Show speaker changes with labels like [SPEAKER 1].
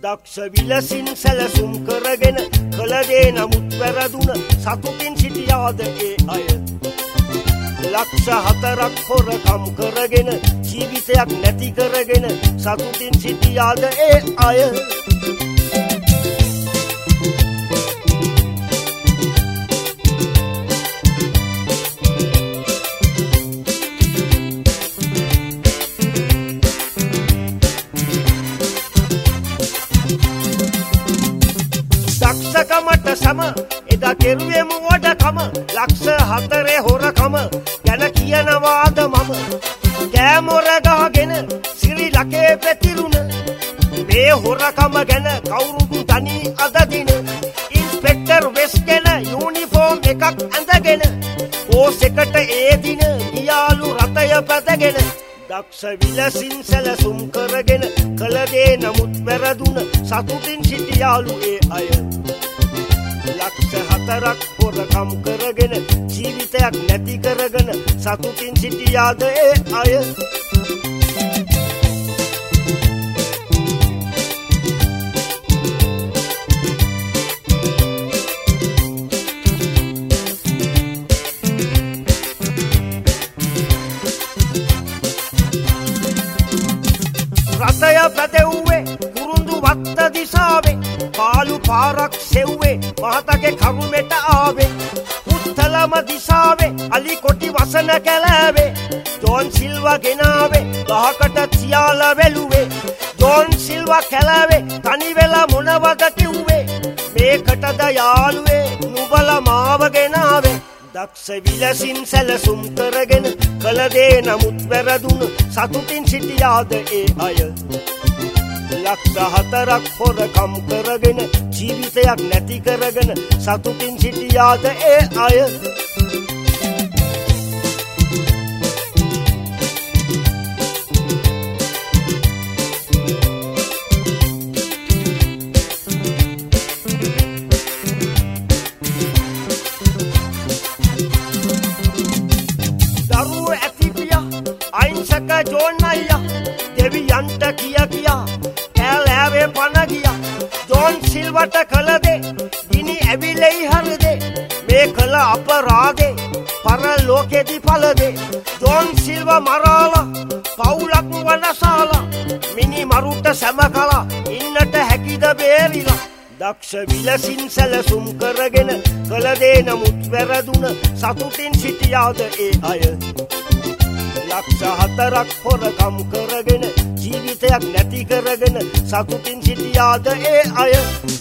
[SPEAKER 1] දක්ෂ විලසින් සැලසුම් කරගෙන කළ දේ නමුත් වැරදුන සතුටින් සිටියාද ඒ අය ලක්ෂ 4ක් හොරකම් කරගෙන ජීවිතයක් නැති කරගෙන සතුටින් සිටියාද ඒ අය දක්ෂකමට සම එදා කෙරුවෙමු වඩකම ලක්ෂ 4 හොරකම ගැන කියනවාද මම කෑමොර ගහගෙන ශ්‍රී ලකේ පැතිරුණ මේ හොරකම ගැන කවුරුත් තනි අද දින ඉන්ස්පෙක්ටර් වෙස් ගැන යුනිෆෝම් එකක් ඇඳගෙන පෝස් එකට ඒ දින ගියාලු රතය පැදගෙන දක්ෂ විලසින් සැලසුම් කරගෙන කළ දේ නමුත් වැරදුන සතුටින් සිටියාලු ඒ අය ලක්ෂ 4ක් හොරකම් කරගෙන ජීවිතයක් නැති කරගෙන සතුටින් සිටියාද ඒ අය රතය පැදෙව්වේ කුරුඳු වත්ත දිසාවේ පාලු පාරක් සෙව්වේ මහතගේ කරුමෙට ආවේ උත්තලම දිසාවේ අලි කොටි වසන කැලෑවේ ජෝන් සිල්වා ගෙනාවේ ගහකට තියාලා වැළුවේ ජෝන් සිල්වා කැලෑවේ තනි වෙලා මොනවද කිව්වේ මේකටද යාළුවේ නුඹලා මාව ගෙනාවේ දක්ෂ විලසින් සැලසුම් කරගෙන කළ දේ නමුත් වැරදුන සතුටින් සිටියාද ඒ අය ලක්ෂ 4ක් හොරකම් කරගෙන ජීවිතයක් නැති කරගෙන සතුටින් සිටියාද ඒ අය දරුවෝ ඇති පියා අයින්සක ජෝන් අයියා දෙවියන්ට කියා කැලෑවේ පණ ගියා ජෝන් සිල්වට කළ දේ ගිනි ඇවිලෙයි හරිදේ මේ කළ අපරාධේ පරලෝකෙදි පළදේ ජෝන් සිල්වා මරාලා පවුලක් වනසාලා මිනි මරුට සැම කලා ඉන්නට හැකිද බේරිලා දක්ෂ විලසින් සැලසුම් කරගෙන කළ දේ නමුත් වැරදුන සතුටින් සිටියාද ඒ අය ලක්ෂ 4ක් හොරකම් කරගෙන ජීවිතයක් නැති කරගෙන සතුටින් සිටියාද ඒ අය